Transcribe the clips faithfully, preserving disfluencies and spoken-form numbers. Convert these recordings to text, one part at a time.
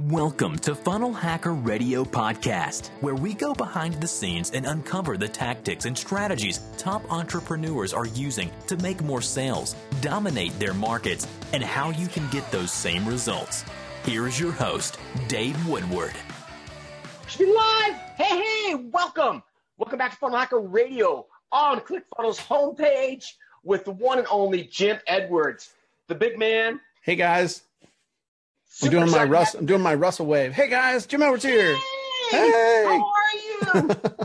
Welcome to Funnel Hacker Radio Podcast, where we go behind the scenes and uncover the tactics and strategies top entrepreneurs are using to make more sales, dominate their markets, and how you can get those same results. Here is your host, Dave Woodward. Should be live. Hey, hey, welcome. Welcome back to Funnel Hacker Radio on ClickFunnels homepage with the one and only Jim Edwards, the big man. Hey, guys. I'm doing my Russ. I'm doing my Russell wave. Hey guys, Jim Edwards here. Hey, hey. How are you?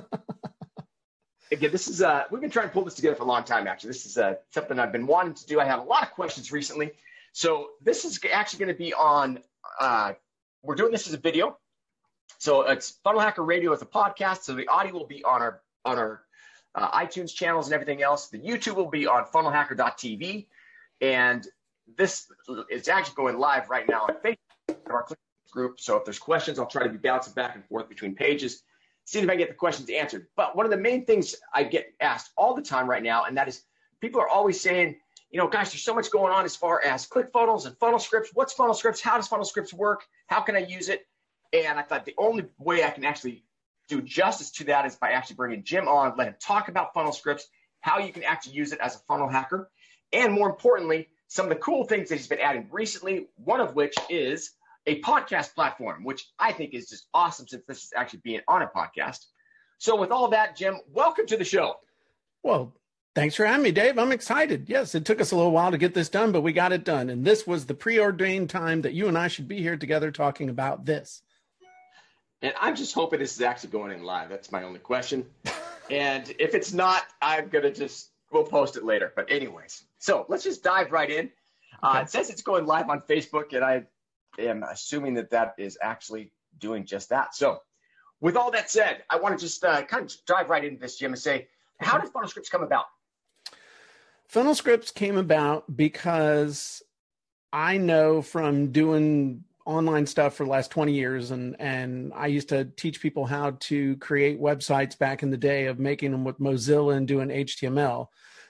Again, this is uh, we've been trying to pull this together for a long time. Actually, this is uh, something I've been wanting to do. I had a lot of questions recently, so this is actually going to be on. Uh, we're doing this as a video, so it's Funnel Hacker Radio as a podcast. So the audio will be on our on our uh, iTunes channels and everything else. The YouTube will be on funnel hacker dot t v, and this is actually going live right now on Facebook, our Click group. So if there's questions, I'll try to be bouncing back and forth between pages, see if I get the questions answered. But one of the main things I get asked all the time right now, and that is people are always saying, you know, gosh, there's so much going on as far as ClickFunnels and funnel scripts. What's funnel scripts? How does funnel scripts work? How can I use it? And I thought the only way I can actually do justice to that is by actually bringing Jim on, let him talk about funnel scripts, how you can actually use it as a funnel hacker, and more importantly, some of the cool things that he's been adding recently, one of which is a podcast platform, which I think is just awesome since this is actually being on a podcast. So with all that, Jim, welcome to the show. Well, thanks for having me, Dave. I'm excited. Yes, it took us a little while to get this done, but we got it done. And this was the preordained time that you and I should be here together talking about this. And I'm just hoping this is actually going in live. That's my only question. And if it's not, I'm going to just, we'll post it later. But anyways, so let's just dive right in. Uh, okay. It says it's going live on Facebook, and I am assuming that that is actually doing just that. So with all that said, I want to just uh, kind of dive right into this, Jim, and say, how did Funnel Scripts come about? Funnel Scripts came about because I know from doing online stuff for the last twenty years, and, and I used to teach people how to create websites back in the day of making them with Mozilla and doing H T M L.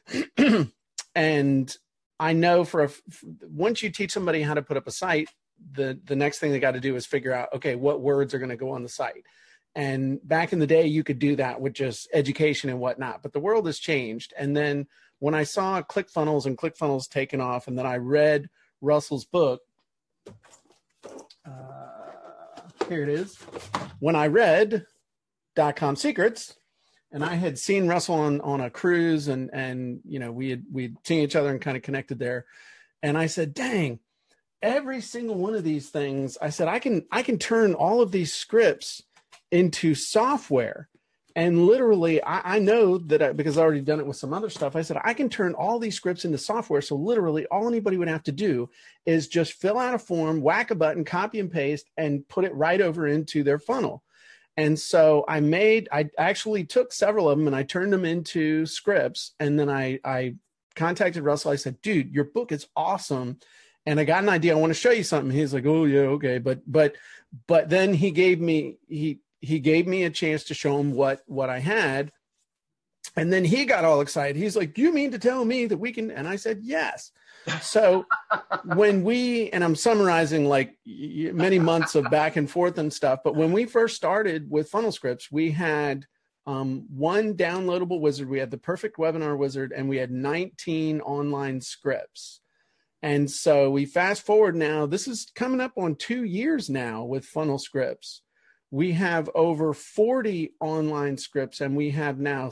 And I know for a, once you teach somebody how to put up a site, the, the next thing they got to do is figure out, okay, what words are going to go on the site. And back in the day, you could do that with just education and whatnot, but the world has changed. And then when I saw ClickFunnels and ClickFunnels taking off, and then I read Russell's book, uh, here it is. When I read Dot-Com Secrets, and I had seen Russell on, on a cruise, and, and, you know, we had, we'd seen each other and kind of connected there. And I said, dang, every single one of these things, I said, I can, I can turn all of these scripts into software. And literally, I, I know that I, because I've already done it with some other stuff, I said, I can turn all these scripts into software. So literally all anybody would have to do is just fill out a form, whack a button, copy and paste, and put it right over into their funnel. And so I made, I actually took several of them and I turned them into scripts. And then I, I contacted Russell. I said, dude, your book is awesome. And I got an idea. I want to show you something. He's like, oh yeah, okay. But, but, but then he gave me, he, he gave me a chance to show him what, what I had. And then he got all excited. He's like, you mean to tell me that we can? And I said, yes. So when we, and I'm summarizing like many months of back and forth and stuff, but when we first started with Funnel Scripts, we had um, one downloadable wizard. We had the perfect webinar wizard, and we had nineteen online scripts. And so we fast forward now, this is coming up on two years now with Funnel Scripts. We have over forty online scripts, and we have now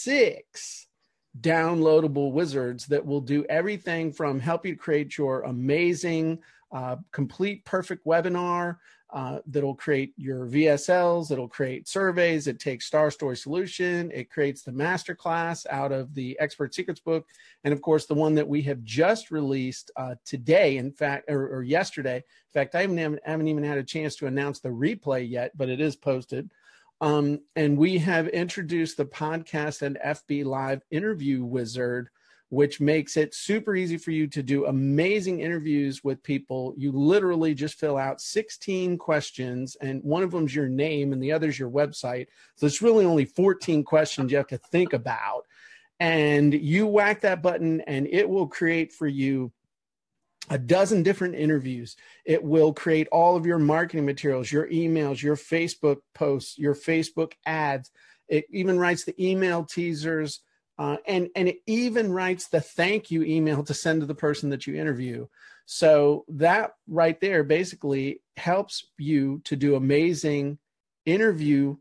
six downloadable wizards that will do everything from help you create your amazing, uh, complete, perfect webinar, uh, that'll create your V S Ls, it'll create surveys, it takes Star Story Solution, it creates the masterclass out of the Expert Secrets book, and of course, the one that we have just released uh, today, in fact, or, or yesterday. In fact, I haven't, haven't even had a chance to announce the replay yet, but it is posted. Um, and we have introduced the podcast and F B Live interview wizard, which makes it super easy for you to do amazing interviews with people. You literally just fill out sixteen questions, and one of them's your name and the other's your website. So it's really only fourteen questions you have to think about. And you whack that button and it will create for you a dozen different interviews. It will create all of your marketing materials, your emails, your Facebook posts, your Facebook ads. It even writes the email teasers, uh, and, and it even writes the thank you email to send to the person that you interview. So that right there basically helps you to do amazing interview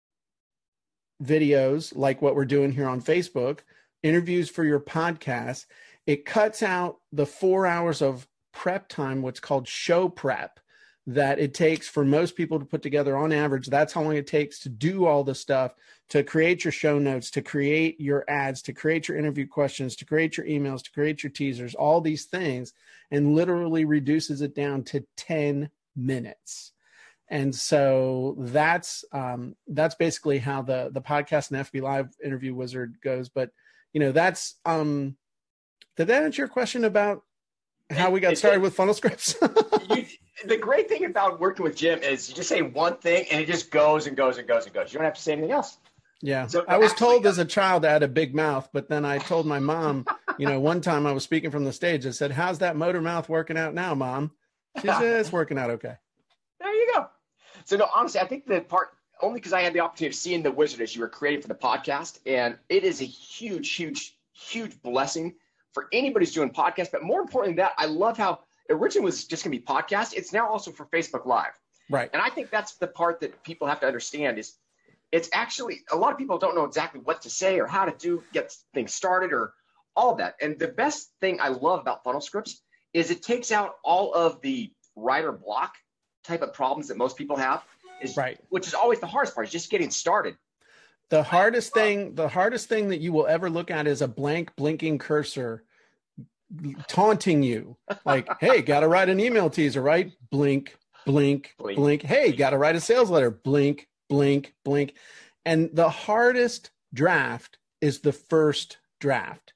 videos like what we're doing here on Facebook, interviews for your podcast. It cuts out the four hours of prep time, what's called show prep, that it takes for most people to put together on average. That's how long it takes to do all the stuff, to create your show notes, to create your ads, to create your interview questions, to create your emails, to create your teasers, all these things, and literally reduces it down to ten minutes. And so that's um, that's basically how the the podcast and F B Live Interview Wizard goes. But, you know, that's, um, did that answer your question about how we got started with funnel scripts? you, the great thing about working with Jim is you just say one thing and it just goes and goes and goes and goes. You don't have to say anything else. Yeah. So I was told as a child I had a big mouth, but then I told my mom, you know, one time I was speaking from the stage, I said, how's that motor mouth working out now, Mom? She said, it's working out okay. There you go. So no, honestly, I think the part, only because I had the opportunity of seeing the wizard as you were creating for the podcast, and it is a huge, huge, huge blessing for anybody who's doing podcasts. But more importantly than that, I love how it originally was just going to be podcast. It's now also for Facebook Live. Right. And I think that's the part that people have to understand is it's actually, a lot of people don't know exactly what to say or how to do, get things started or all of that. And the best thing I love about funnel scripts is it takes out all of the writer block type of problems that most people have, is right, which is always the hardest part, is just getting started. The hardest thing, the hardest thing that you will ever look at is a blank blinking cursor taunting you. Like, hey, got to write an email teaser, right? Blink, blink, blink, blink. Hey, got to write a sales letter. Blink, blink, blink. And the hardest draft is the first draft.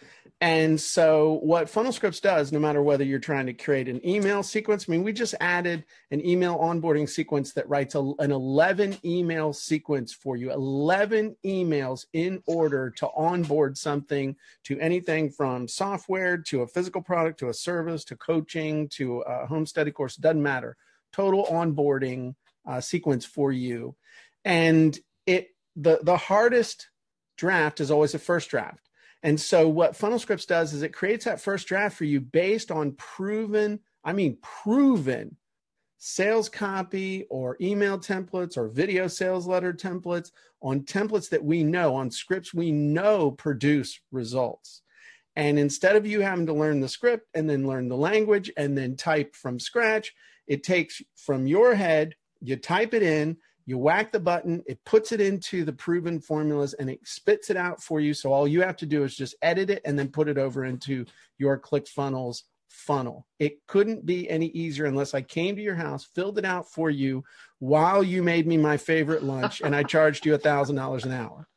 And so what Funnel Scripts does, no matter whether you're trying to create an email sequence, I mean, we just added an email onboarding sequence that writes a, an eleven email sequence for you, eleven emails in order to onboard something, to anything from software to a physical product, to a service, to coaching, to a home study course, doesn't matter. Total onboarding uh, sequence for you. And it the the hardest draft is always the first draft. And so what Funnel Scripts does is it creates that first draft for you based on proven, I mean, proven sales copy or email templates or video sales letter templates, on templates that we know, on scripts we know produce results. And instead of you having to learn the script and then learn the language and then type from scratch, it takes from your head, you type it in, you whack the button, it puts it into the proven formulas and it spits it out for you. So all you have to do is just edit it and then put it over into your ClickFunnels funnel. It couldn't be any easier unless I came to your house, filled it out for you while you made me my favorite lunch and I charged you a thousand dollars an hour.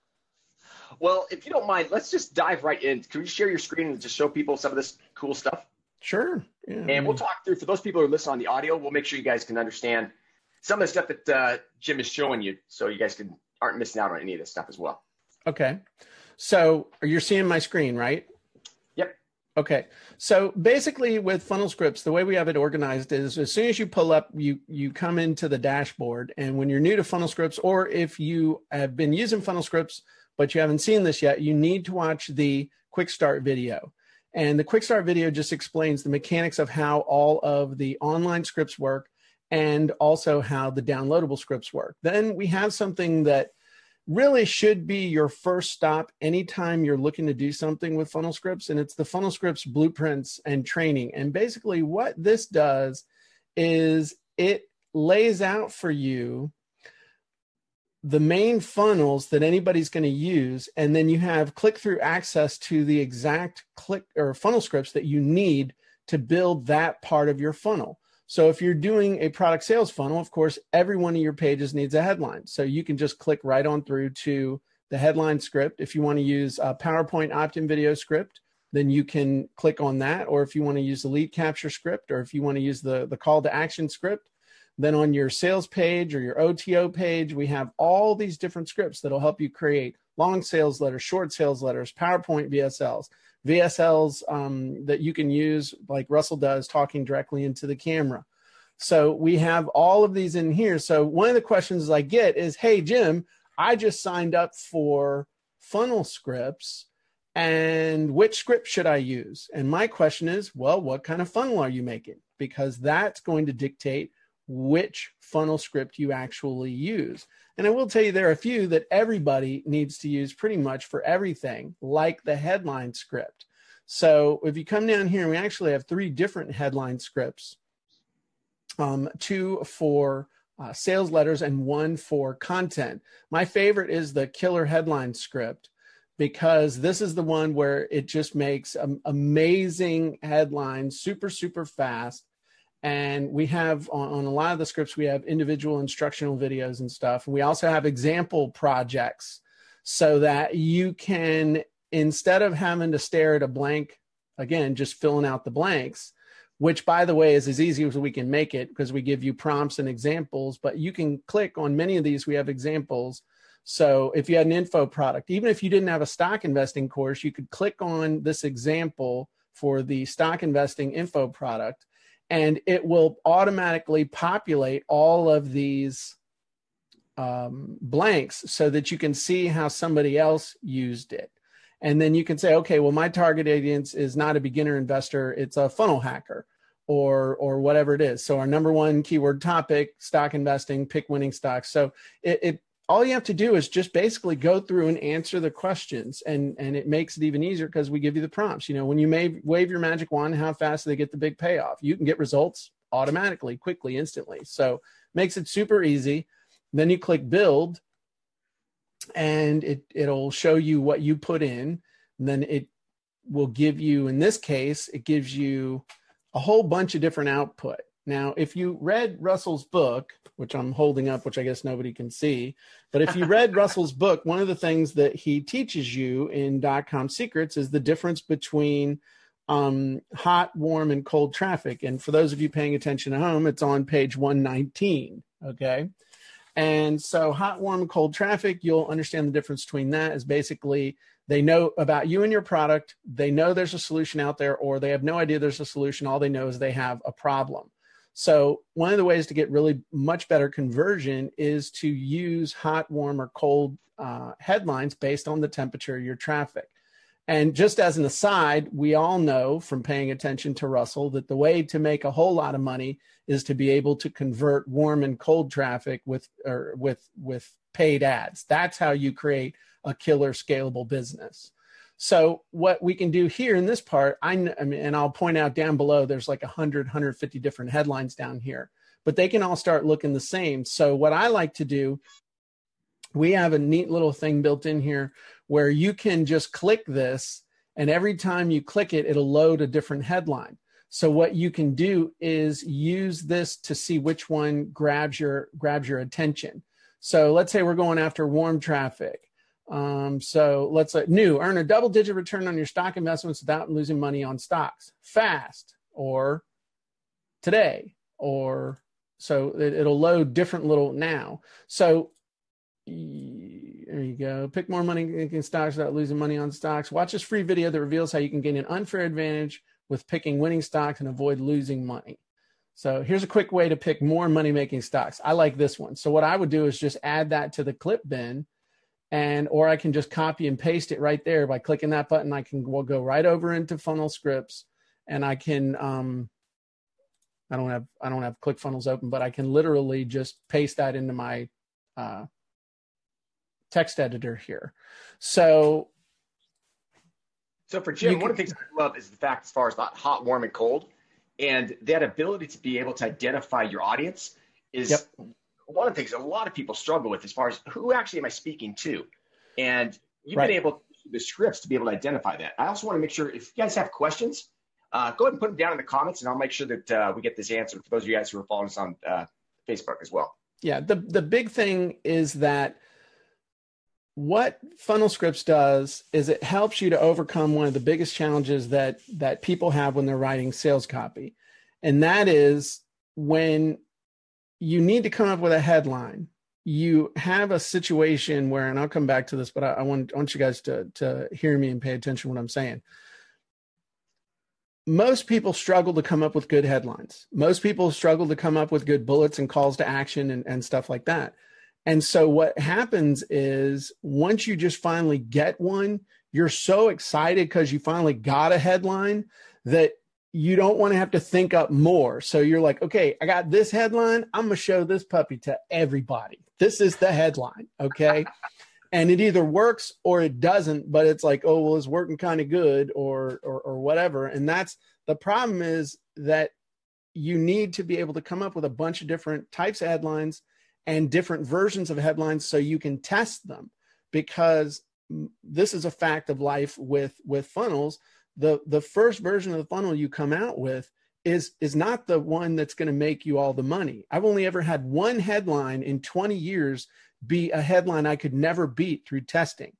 Well, if you don't mind, let's just dive right in. Can you share your screen and just show people some of this cool stuff? Sure. Yeah. And we'll talk through, for those people who are listening on the audio, we'll make sure you guys can understand some of the stuff that uh, Jim is showing you, so you guys can aren't missing out on any of this stuff as well. Okay. So you're seeing my screen, right? Yep. Okay. So basically with Funnel Scripts, the way we have it organized is as soon as you pull up, you, you come into the dashboard. And when you're new to Funnel Scripts, or if you have been using Funnel Scripts, but you haven't seen this yet, you need to watch the Quick Start video. And the Quick Start video just explains the mechanics of how all of the online scripts work, and also how the downloadable scripts work. Then we have something that really should be your first stop anytime you're looking to do something with Funnel Scripts, and it's the Funnel Scripts blueprints and training. And basically what this does is it lays out for you the main funnels that anybody's going to use, and then you have click-through access to the exact click or funnel scripts that you need to build that part of your funnel. So if you're doing a product sales funnel, of course, every one of your pages needs a headline. So you can just click right on through to the headline script. If you want to use a PowerPoint opt-in video script, then you can click on that. Or if you want to use the lead capture script, or if you want to use the, the call to action script, then on your sales page or your O T O page, we have all these different scripts that'll help you create long sales letters, short sales letters, PowerPoint V S Ls, V S Ls um, that you can use, like Russell does, talking directly into the camera. So we have all of these in here. So one of the questions I get is, hey, Jim, I just signed up for Funnel Scripts, and which script should I use? And my question is, well, what kind of funnel are you making? Because that's going to dictate which funnel script you actually use. And I will tell you, there are a few that everybody needs to use pretty much for everything, like the headline script. So if you come down here, we actually have three different headline scripts, um, two for uh, sales letters and one for content. My favorite is the killer headline script, because this is the one where it just makes um, amazing headlines super, super fast. And we have on, on a lot of the scripts, we have individual instructional videos and stuff. And we also have example projects so that you can, instead of having to stare at a blank, again, just filling out the blanks, which, by the way, is as easy as we can make it because we give you prompts and examples, but you can click on many of these. We have examples. So if you had an info product, even if you didn't have a stock investing course, you could click on this example for the stock investing info product, and it will automatically populate all of these um, blanks so that you can see how somebody else used it. And then you can say, okay, well, my target audience is not a beginner investor, it's a funnel hacker, or or whatever it is. So our number one keyword topic, stock investing, pick winning stocks. So it, it all you have to do is just basically go through and answer the questions, and, and it makes it even easier because we give you the prompts. You know, when you may wave your magic wand, how fast do they get the big payoff? You can get results automatically, quickly, instantly. So makes it super easy. Then you click build, and it, it'll show you what you put in. And then it will give you, in this case, it gives you a whole bunch of different output. Now, if you read Russell's book, which I'm holding up, which I guess nobody can see, but if you read Russell's book, one of the things that he teaches you in Dot-Com Secrets is the difference between um, hot, warm, and cold traffic. And for those of you paying attention at home, it's on page one nineteen, okay? And so hot, warm, and cold traffic, you'll understand the difference between that is basically they know about you and your product, they know there's a solution out there, or they have no idea there's a solution. All they know is they have a problem. So one of the ways to get really much better conversion is to use hot, warm, or cold uh, headlines based on the temperature of your traffic. And just as an aside, we all know from paying attention to Russell that the way to make a whole lot of money is to be able to convert warm and cold traffic with or with with paid ads. That's how you create a killer scalable business. So what we can do here in this part, I, I mean, and I'll point out down below, there's like one hundred, one hundred fifty different headlines down here, but they can all start looking the same. So what I like to do, we have a neat little thing built in here where you can just click this, and every time you click it, it'll load a different headline. So what you can do is use this to see which one grabs your grabs your attention. So let's say we're going after warm traffic. Um, so let's say new, earn a double digit return on your stock investments without losing money on stocks fast, or today, or so it, it'll load different little now. So there you go. Pick more money in stocks without losing money on stocks. Watch this free video that reveals how you can gain an unfair advantage with picking winning stocks and avoid losing money. So here's a quick way to pick more money-making stocks. I like this one. So what I would do is just add that to the clip bin, and or I can just copy and paste it right there by clicking that button. I can we'll go right over into Funnel Scripts, and I can um, I don't have I don't have ClickFunnels open, but I can literally just paste that into my uh, text editor here. So. So for Jim, You one can- of the things I love is the fact as far as that hot, warm, and cold, and that ability to be able to identify your audience is Yep. one of the things a lot of people struggle with as far as who actually am I speaking to? And you've Right. been able to use the scripts to be able to identify that. I also want to make sure if you guys have questions, uh, go ahead and put them down in the comments, and I'll make sure that uh, we get this answered for those of you guys who are following us on uh, Facebook as well. Yeah, the, the big thing is that what Funnel Scripts does is it helps you to overcome one of the biggest challenges that that people have when they're writing sales copy. And that is when you need to come up with a headline, you have a situation where, and I'll come back to this, but I, I, want, I want you guys to, to hear me and pay attention to what I'm saying. most people struggle to come up with good headlines. Most people struggle to come up with good bullets and calls to action and, and stuff like that. And so what happens is once you just finally get one, you're so excited because you finally got a headline that you don't want to have to think up more. So you're like, okay, I got this headline. I'm going to show this puppy to everybody. This is the headline. Okay. And it either works or it doesn't, but it's like, oh, well, it's working kind of good or, or, or whatever. And that's the problem, is that you need to be able to come up with a bunch of different types of headlines and different versions of headlines so you can test them, because this is a fact of life with, with funnels. The, the first version of the funnel you come out with is, is not the one that's going to make you all the money. I've only ever had one headline in twenty years be a headline I could never beat through testing.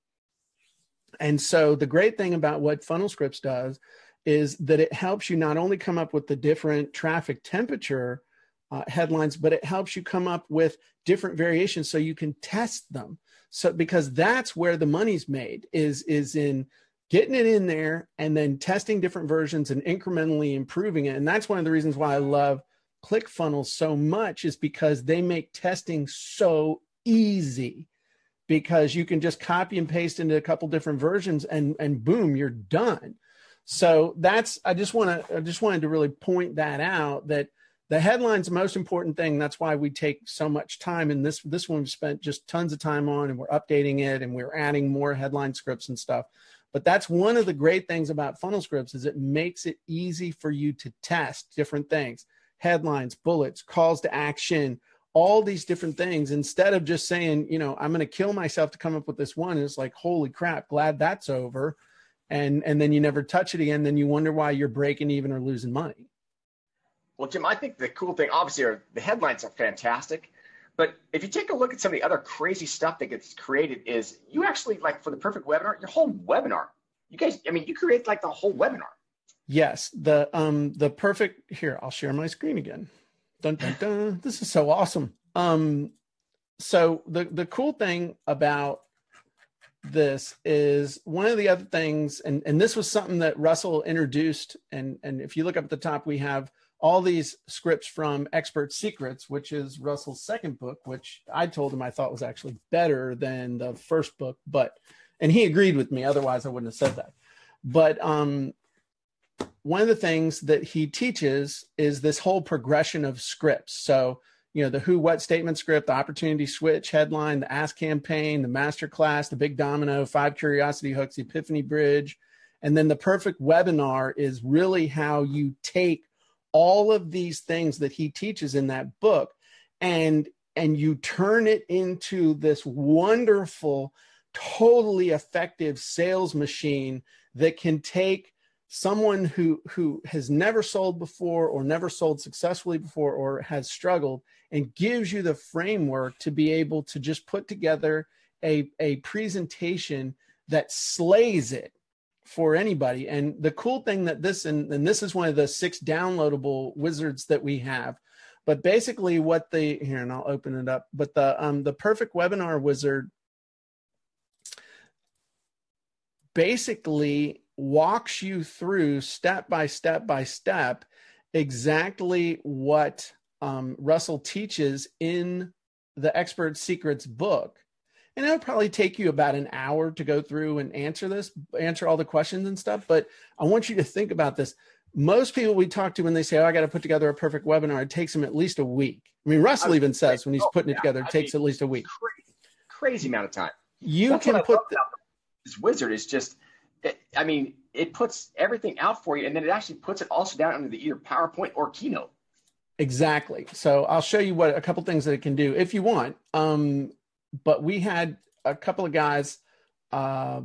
And so the great thing about what Funnel Scripts does is that it helps you not only come up with the different traffic temperature uh, headlines, but it helps you come up with different variations so you can test them. So, because that's where the money's made, is, is in getting it in there and then testing different versions and incrementally improving it. And that's one of the reasons why I love ClickFunnels so much, is because they make testing so easy, because you can just copy and paste into a couple different versions and, and boom, you're done. So that's, I just want to, I just wanted to really point that out, that the headline's the most important thing. That's why we take so much time. And this, this one we've spent just tons of time on, and we're updating it and we're adding more headline scripts and stuff. But that's one of the great things about Funnel Scripts, is it makes it easy for you to test different things, headlines, bullets, calls to action, all these different things, instead of just saying, you know, I'm going to kill myself to come up with this one. And it's like, holy crap, glad that's over. And, and then you never touch it again. Then you wonder why you're breaking even or losing money. Well, Jim, I think the cool thing, obviously, are the headlines are fantastic. But if you take a look at some of the other crazy stuff that gets created, is you actually, like for the perfect webinar, your whole webinar, you guys, I mean, you create like the whole webinar. Yes. The, um, the perfect, here, I'll share my screen again. Dun, dun, dun. This is so awesome. Um, so the, the cool thing about this is, one of the other things, and, and this was something that Russell introduced. And, and if you look up at the top, we have all these scripts from Expert Secrets, which is Russell's second book, which I told him I thought was actually better than the first book, but, and he agreed with me. Otherwise I wouldn't have said that. But, um, one of the things that he teaches is this whole progression of scripts. So, you know, the who, what statement script, the opportunity switch headline, the ask campaign, the master class, the big domino, five curiosity hooks, the epiphany bridge. And then the perfect webinar is really how you take all of these things that he teaches in that book and, and you turn it into this wonderful, totally effective sales machine that can take someone who, who has never sold before or never sold successfully before or has struggled, and gives you the framework to be able to just put together a, a presentation that slays it for anybody. And the cool thing that this, and, and this is one of the six downloadable wizards that we have, but basically what the, here, and I'll open it up, but the, um, the perfect webinar wizard basically walks you through step by step by step exactly what um, Russell teaches in the Expert Secrets book. And it'll probably take you about an hour to go through and answer this, answer all the questions and stuff. But I want you to think about this. Most people we talk to, when they say, oh, I got to put together a perfect webinar, it takes them at least a week. I mean, Russell even says when he's putting it together, it takes at least a week. Crazy, crazy amount of time. You can put the, this wizard is just, I mean, it puts everything out for you, and then it actually puts it also down under the either PowerPoint or Keynote. Exactly. So I'll show you what a couple things that it can do if you want. Um, but we had a couple of guys uh,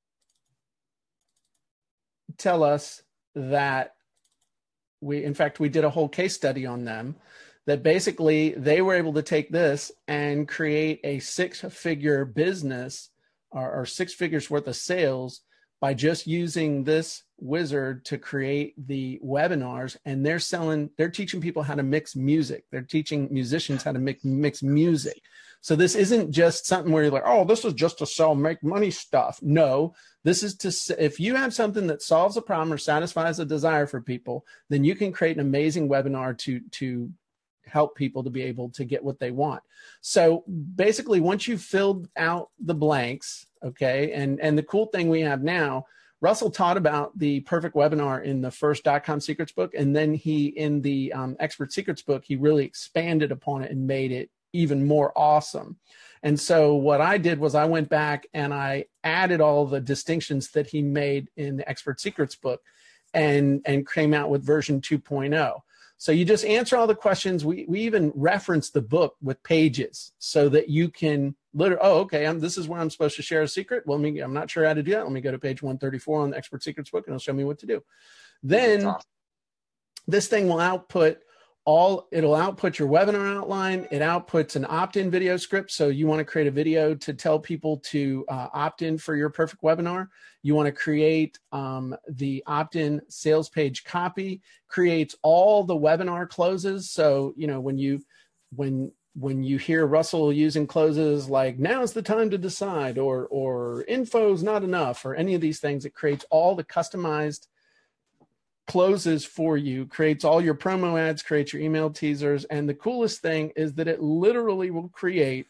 tell us that we, in fact, we did a whole case study on them, that basically they were able to take this and create a six-figure business or, or six figures worth of sales by just using this wizard to create the webinars, and they're selling, they're teaching people how to mix music. They're teaching musicians how to mix, mix music. So this isn't just something where you're like, oh, this is just to sell, make money stuff. No, this is to, if you have something that solves a problem or satisfies a desire for people, then you can create an amazing webinar to, to help people to be able to get what they want. So basically, once you've filled out the blanks, okay, and, and the cool thing we have now, Russell taught about the perfect webinar in the first dot-com secrets book, and then he, in the um, expert secrets book, he really expanded upon it and made it even more awesome. And so what I did was I went back and I added all the distinctions that he made in the expert secrets book and, and came out with version two point oh. So you just answer all the questions. We, we even reference the book with pages so that you can literally, oh, okay, I'm, this is where I'm supposed to share a secret. Well, let me, I'm not sure how to do that. Let me go to page one thirty-four on the expert secrets book and it'll show me what to do. Then awesome. This thing will output all, it'll output your webinar outline. It outputs an opt-in video script. So you want to create a video to tell people to uh, opt in for your perfect webinar. You want to create um, the opt-in sales page copy, creates all the webinar closes. So, you know, when you, when, when you hear Russell using closes like now's the time to decide, or, or info's not enough, or any of these things, it creates all the customized closes for you, creates all your promo ads, creates your email teasers. And the coolest thing is that it literally will create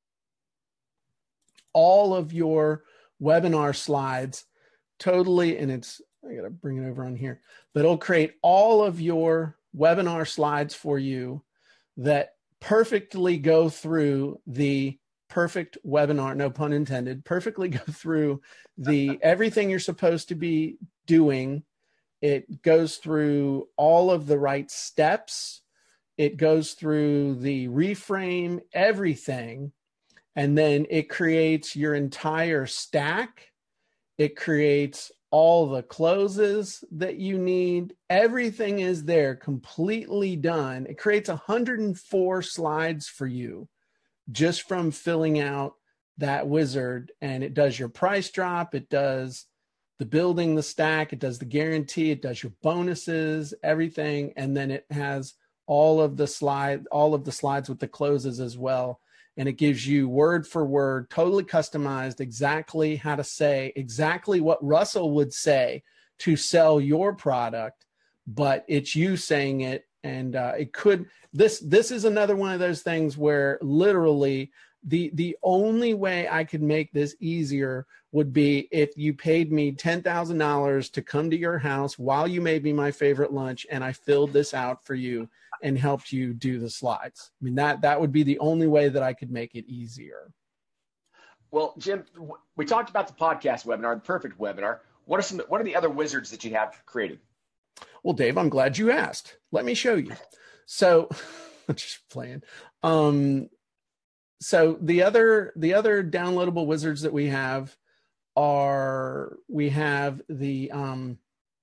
all of your webinar slides totally. And it's, I got to bring it over on here, but it'll create all of your webinar slides for you that perfectly go through the perfect webinar, no pun intended, perfectly go through the everything you're supposed to be doing. It goes through all of the right steps. It goes through the reframe, everything. And then it creates your entire stack. It creates all the closes that you need. Everything is there, completely done. It creates one hundred four slides for you just from filling out that wizard. And it does your price drop. It does the building the stack, it does the guarantee, it does your bonuses, everything. And then it has all of the slide, all of the slides with the closes as well. And it gives you word for word, totally customized, exactly how to say exactly what Russell would say to sell your product, but it's you saying it. And uh, it could, this, this is another one of those things where literally the, the only way I could make this easier would be if you paid me ten thousand dollars to come to your house while you made me my favorite lunch and I filled this out for you and helped you do the slides. I mean, that, that would be the only way that I could make it easier. Well, Jim, we talked about the podcast webinar, the perfect webinar. What are some, what are the other wizards that you have created? Well, Dave, I'm glad you asked. Let me show you. So I'm just playing. Um, so the other, the other downloadable wizards that we have are, we have the, um,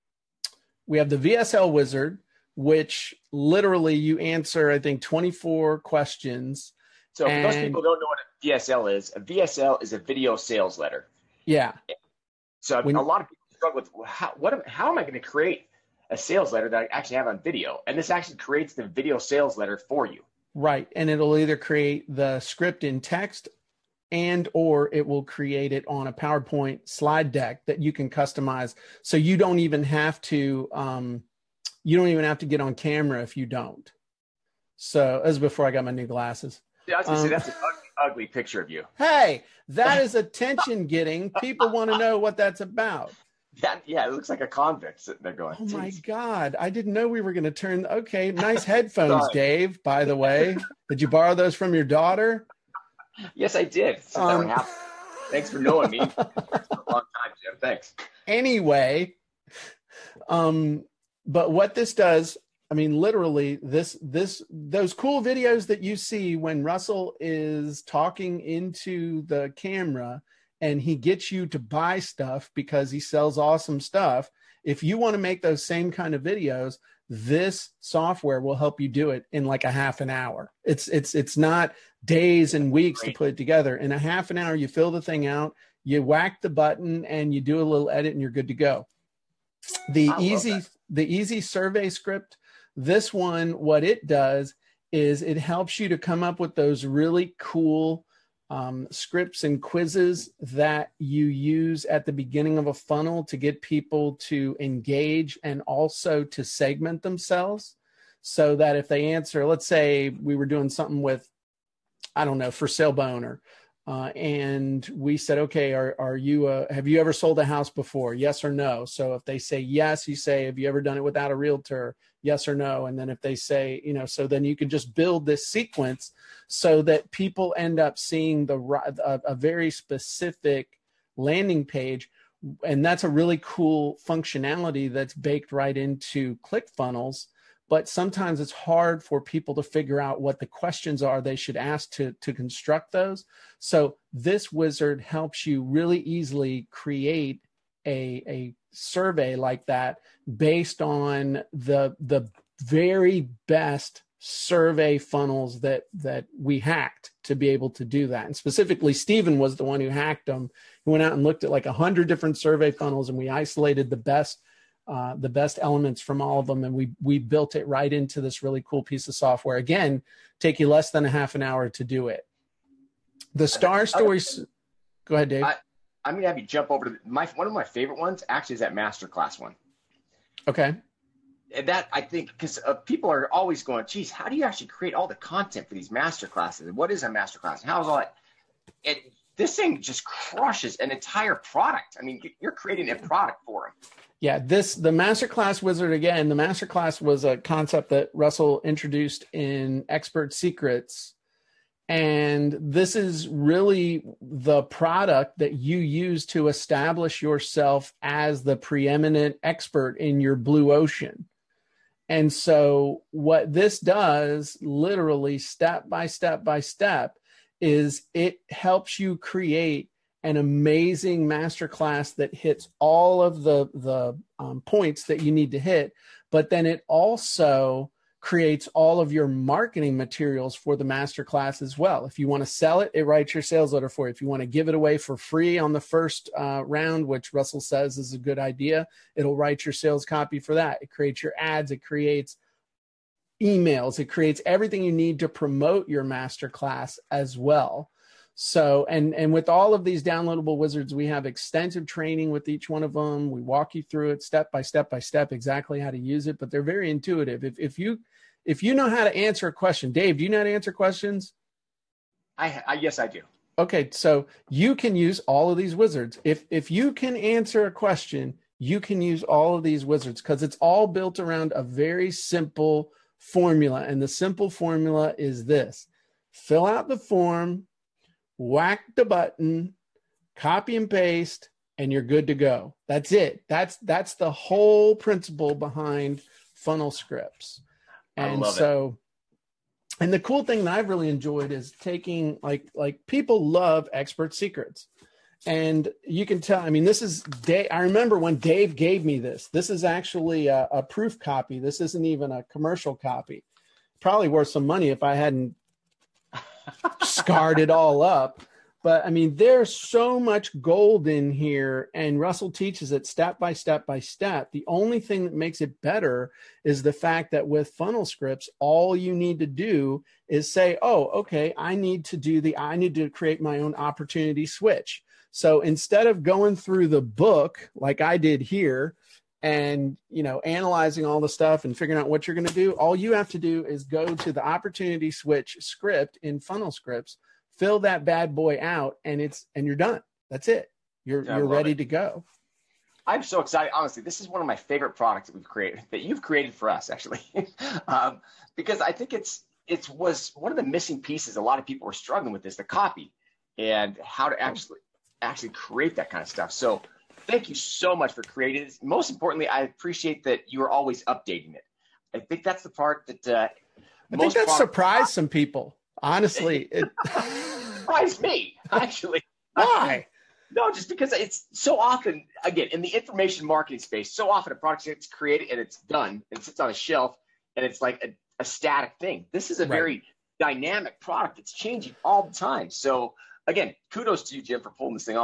we have the V S L wizard, which literally you answer, I think, twenty-four questions. So for and, those people who don't know what a V S L is, a V S L is a video sales letter. Yeah. So when, a lot of people struggle with how, what am, how am I going to create a sales letter that I actually have on video? And this actually creates the video sales letter for you. Right. And it'll either create the script in text and or it will create it on a PowerPoint slide deck that you can customize. So you don't even have to, um, you don't even have to get on camera if you don't. So as before I got my new glasses. Yeah, I was gonna um, say, that's an ugly, ugly picture of you. Hey, that is attention getting. People want to know what that's about. That, yeah, it looks like a convict sitting there going, oh my geez. God, I didn't know we were going to turn. Okay, nice headphones, Sorry. Dave, by the way. Did you borrow those from your daughter? Yes, I did. So Um, that happened. Thanks for knowing me. For a long time, Jim. Thanks. Anyway, um, but what this does, I mean, literally this, this, those cool videos that you see when Russell is talking into the camera and he gets you to buy stuff because he sells awesome stuff. If you want to make those same kind of videos, this software will help you do it in like a half an hour. It's, it's, it's not days and weeks Great. to put it together. In a half an hour, you fill the thing out, You whack the button and you do a little edit and you're good to go. The easy, the easy survey script, this one, what it does is it helps you to come up with those really cool um, scripts and quizzes that you use at the beginning of a funnel to get people to engage and also to segment themselves, so that if they answer, let's say we were doing something with, I don't know, for sale by owner. Uh, and we said, okay, are, are you, uh, have you ever sold a house before? Yes or no? So if they say yes, you say, have you ever done it without a realtor? Yes or no? And then if they say, you know, so then you can just build this sequence so that people end up seeing the a, a very specific landing page. And that's a really cool functionality that's baked right into ClickFunnels. But sometimes it's hard for people to figure out what the questions are they should ask to, to construct those. So this wizard helps you really easily create a, a survey like that based on the, the very best survey funnels that, that we hacked to be able to do that. And specifically, Stephen was the one who hacked them. He went out and looked at like a hundred different survey funnels, and we isolated the best Uh, the best elements from all of them. And we, we built it right into this really cool piece of software. Again, take you less than a half an hour to do it. The Star Stories. Go ahead, Dave. I, I'm going to have you jump over to my, one of my favorite ones actually is that masterclass one. Okay. And that, I think, because uh, people are always going, geez, how do you actually create all the content for these masterclasses? And what is a masterclass? And how is all that? And this thing just crushes an entire product. I mean, you're creating a product for them. Yeah, this, the Masterclass Wizard, again, the Masterclass was a concept that Russell introduced in Expert Secrets. And this is really the product that you use to establish yourself as the preeminent expert in your blue ocean. And so what this does, literally step by step by step, is it helps you create an amazing masterclass that hits all of the, the um, points that you need to hit, but then it also creates all of your marketing materials for the masterclass as well. If you want to sell it, it writes your sales letter for you. If you want to give it away for free on the first uh, round, which Russell says is a good idea, it'll write your sales copy for that. It creates your ads. It creates emails. It creates everything you need to promote your masterclass as well. So, and, and with all of these downloadable wizards, we have extensive training with each one of them. We walk you through it step by step by step, exactly how to use it, but they're very intuitive. If, if you, if you know how to answer a question, Dave, do you know how to answer questions? I, I yes, I do. Okay. So you can use all of these wizards. If, if you can answer a question, you can use all of these wizards because it's all built around a very simple formula. And the simple formula is this: fill out the form, whack the button, copy and paste, and you're good to go. That's it. That's that's the whole principle behind funnel scripts. And I love so, it. And the cool thing that I've really enjoyed is taking, like, like people love Expert Secrets. And you can tell, I mean, this is Dave. I remember when Dave gave me this. This is actually a, a proof copy. This isn't even a commercial copy. Probably worth some money if I hadn't scarred it all up. But I mean, there's so much gold in here, and Russell teaches it step by step by step. The only thing that makes it better is the fact that with funnel scripts, all you need to do is say, oh, okay, I need to do the, I need to create my own opportunity switch. So instead of going through the book like I did here and, you know, analyzing all the stuff and figuring out what you're going to do, all you have to do is go to the opportunity switch script in funnel scripts, fill that bad boy out, and it's, and you're done. That's it. You're, yeah, you're ready it. to go. I'm so excited. Honestly, this is one of my favorite products that we've created, that you've created for us, actually, um, because I think it's, it was one of the missing pieces. A lot of people were struggling with this, the copy and how to actually, actually create that kind of stuff. So thank you so much for creating this. Most importantly, I appreciate that you are always updating it. I think that's the part that uh, I think that surprised some people. Honestly, it surprised me, actually. Why? No, just because it's so often, again, in the information marketing space, so often a product gets created and it's done and sits on a shelf and it's like a, a static thing. This is a right. very dynamic product. It's changing all the time. So again, kudos to you, Jim, for pulling this thing off.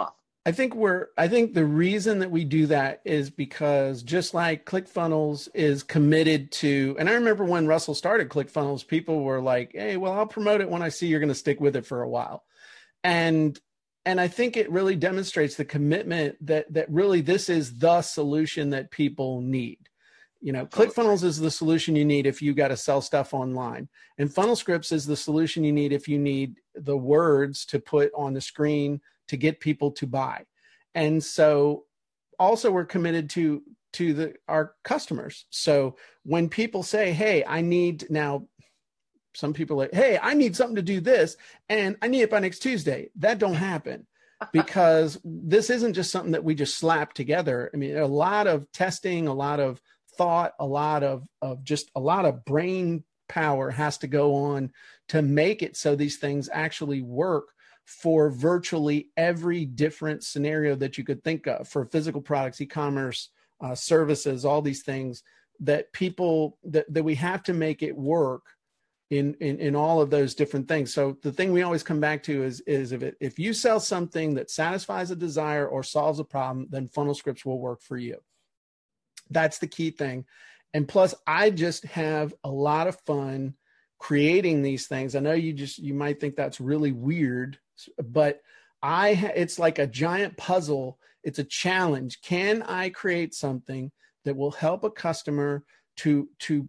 I think we're, I think the reason that we do that is because just like ClickFunnels is committed to, and I remember when Russell started ClickFunnels, people were like, hey, well, I'll promote it when I see you're going to stick with it for a while. And, and I think it really demonstrates the commitment that, that really this is the solution that people need. You know, ClickFunnels is the solution you need if you got to sell stuff online. And FunnelScripts is the solution you need if you need the words to put on the screen to get people to buy. And so also we're committed to, to the, our customers. So when people say, hey, I need now, some people are like, hey, I need something to do this and I need it by next Tuesday. That don't happen because this isn't just something that we just slap together. I mean, a lot of testing, a lot of thought, a lot of, of just a lot of brain power has to go on to make it so these things actually work for virtually every different scenario that you could think of for physical products, e-commerce, uh, services, all these things that people that, that we have to make it work in, in, in all of those different things. So the thing we always come back to is, is if it, if you sell something that satisfies a desire or solves a problem, then FunnelScripts will work for you. That's the key thing. And plus I just have a lot of fun creating these things. I know you just, you might think that's really weird, but I, it's like a giant puzzle. It's a challenge. Can I create something that will help a customer to, to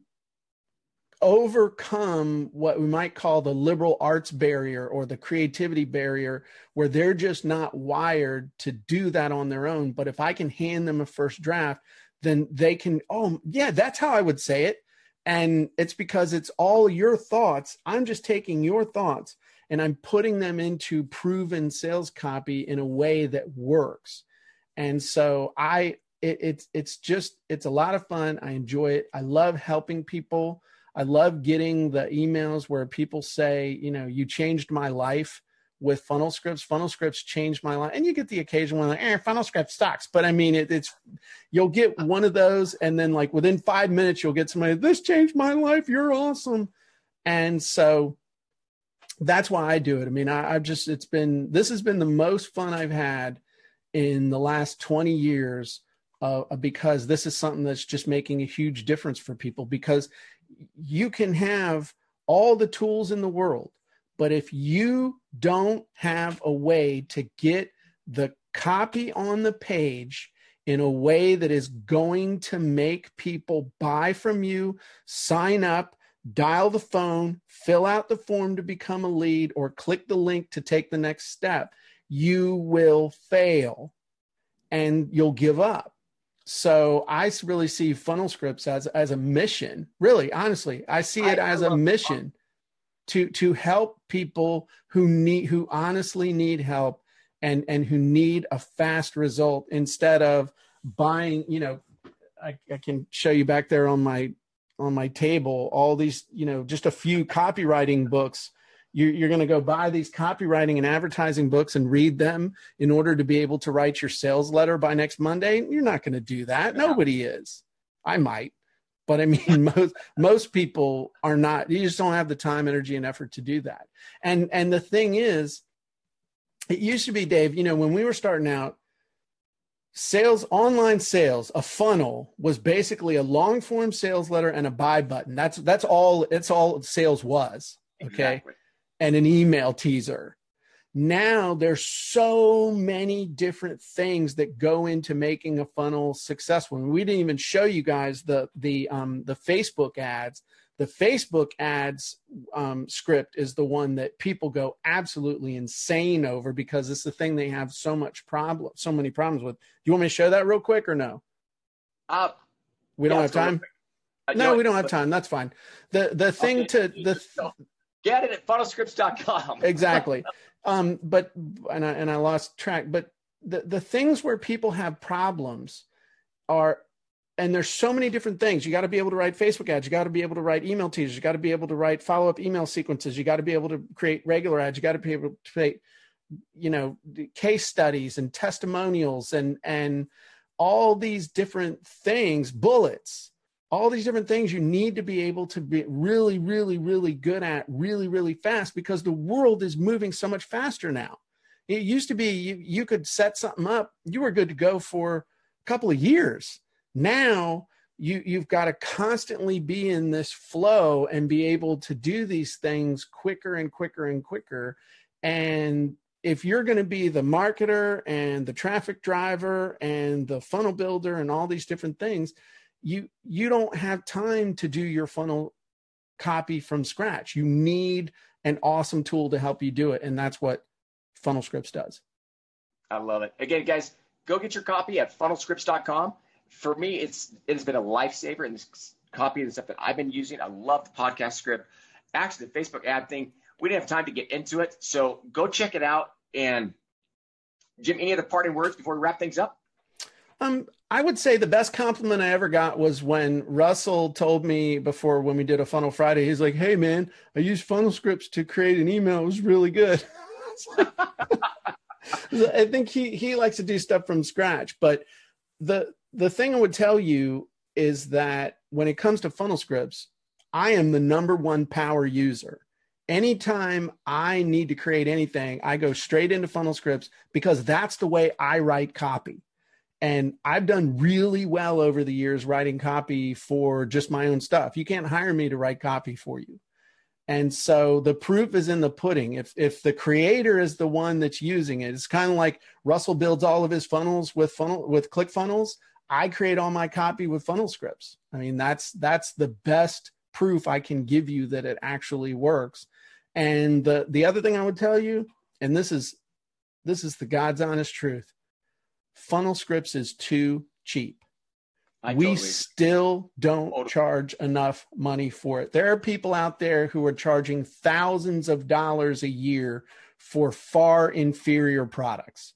overcome what we might call the liberal arts barrier or the creativity barrier, where they're just not wired to do that on their own. But if I can hand them a first draft, then they can, oh yeah, that's how I would say it. And it's because it's all your thoughts. I'm just taking your thoughts and I'm putting them into proven sales copy in a way that works. And so I, it, it's, it's just, it's a lot of fun. I enjoy it. I love helping people. I love getting the emails where people say, you know, you changed my life with FunnelScripts. FunnelScripts changed my life. And you get the occasional one like, eh, FunnelScripts sucks. But I mean, it, it's, you'll get one of those. And then like within five minutes, you'll get somebody, this changed my life. You're awesome. And so that's why I do it. I mean, I, I've just, it's been, this has been the most fun I've had in the last twenty years uh, because this is something that's just making a huge difference for people, because you can have all the tools in the world, but if you don't have a way to get the copy on the page in a way that is going to make people buy from you, sign up, dial the phone, fill out the form to become a lead, or click the link to take the next step, you will fail and you'll give up. So I really see FunnelScripts as, as a mission. Really, honestly, I see it I, as I a mission to, to help people who need, who honestly need help and, and who need a fast result instead of buying, you know, I, I can show you back there on my, on my table, all these, you know, just a few copywriting books. You, you're going to go buy these copywriting and advertising books and read them in order to be able to write your sales letter by next Monday. You're not going to do that. Yeah. Nobody is. I might, but I mean, most, most people are not. You just don't have the time, energy, and effort to do that. And, and the thing is, it used to be, Dave, you know, when we were starting out, sales, online sales, a funnel was basically a long form sales letter and a buy button. That's, that's all, it's all sales was. Okay. Exactly. And an email teaser. Now there's so many different things that go into making a funnel successful. And we didn't even show you guys the, the, um, the Facebook ads. The Facebook ads um, script is the one that people go absolutely insane over because it's the thing they have so much problem, so many problems with. Do you want me to show that real quick or no? Uh, we don't yeah, have time. Uh, no, no, we don't have time. That's fine. The the thing okay. to the get it at funnelscripts dot com. Exactly. Um, but and I and I lost track. But the the things where people have problems are. And there's so many different things. You got to be able to write Facebook ads. You got to be able to write email teasers. You got to be able to write follow-up email sequences. You got to be able to create regular ads. You got to be able to create, you know, case studies and testimonials and, and all these different things, bullets, all these different things you need to be able to be really, really, really good at really, really fast because the world is moving so much faster now. It used to be you, you could set something up, you were good to go for a couple of years. Now you, you've got to constantly be in this flow and be able to do these things quicker and quicker and quicker. And if you're going to be the marketer and the traffic driver and the funnel builder and all these different things, you, you don't have time to do your funnel copy from scratch. You need an awesome tool to help you do it. And that's what Funnel Scripts does. I love it. Again, guys, go get your copy at funnel scripts dot com. For me, it's it's been a lifesaver, and this copy and the stuff that I've been using. I love the podcast script. Actually, the Facebook ad thing, we didn't have time to get into it, so go check it out. And Jim, any other parting words before we wrap things up? Um, I would say the best compliment I ever got was when Russell told me before, when we did a Funnel Friday, he's like, "Hey man, I used Funnel Scripts to create an email. It was really good." I think he, he likes to do stuff from scratch, but the, the thing I would tell you is that when it comes to Funnel Scripts, I am the number one power user. Anytime I need to create anything, I go straight into Funnel Scripts because that's the way I write copy. And I've done really well over the years writing copy for just my own stuff. You can't hire me to write copy for you. And so the proof is in the pudding. If if the creator is the one that's using it, it's kind of like Russell builds all of his funnels with funnel with ClickFunnels. I create all my copy with Funnel Scripts. I mean, that's that's the best proof I can give you that it actually works. And the the other thing I would tell you, and this is this is the God's honest truth, Funnel Scripts is too cheap. I we totally still don't totally. charge enough money for it. There are people out there who are charging thousands of dollars a year for far inferior products.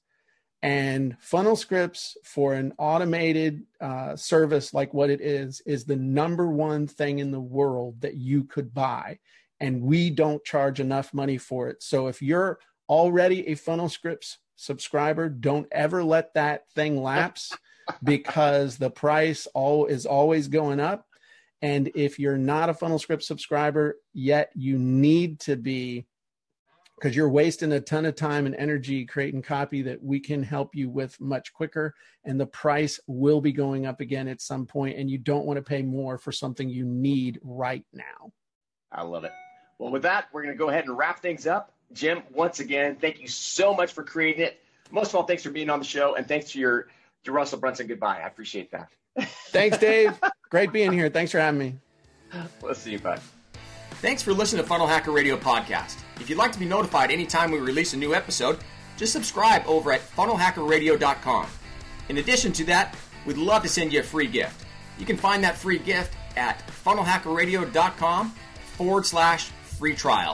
And Funnel Scripts, for an automated uh, service like what it is, is the number one thing in the world that you could buy. And we don't charge enough money for it. So if you're already a Funnel Scripts subscriber, don't ever let that thing lapse. Because the price all is always going up. And if you're not a Funnel Scripts subscriber yet, you need to be, because you're wasting a ton of time and energy creating copy that we can help you with much quicker. And the price will be going up again at some point, and you don't want to pay more for something you need right now. I love it. Well, with that, we're going to go ahead and wrap things up. Jim, once again, thank you so much for creating it. Most of all, thanks for being on the show, and thanks to your To Russell Brunson, goodbye. I appreciate that. Thanks, Dave. Great being here. Thanks for having me. We'll see you, bud. Thanks for listening to Funnel Hacker Radio Podcast. If you'd like to be notified anytime we release a new episode, just subscribe over at funnel hacker radio dot com. In addition to that, we'd love to send you a free gift. You can find that free gift at funnel hacker radio dot com forward slash free trial.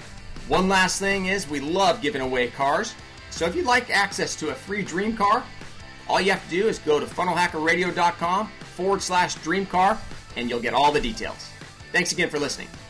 One last thing is we love giving away cars. So if you'd like access to a free dream car, all you have to do is go to funnel hacker radio dot com forward slash dream car, and you'll get all the details. Thanks again for listening.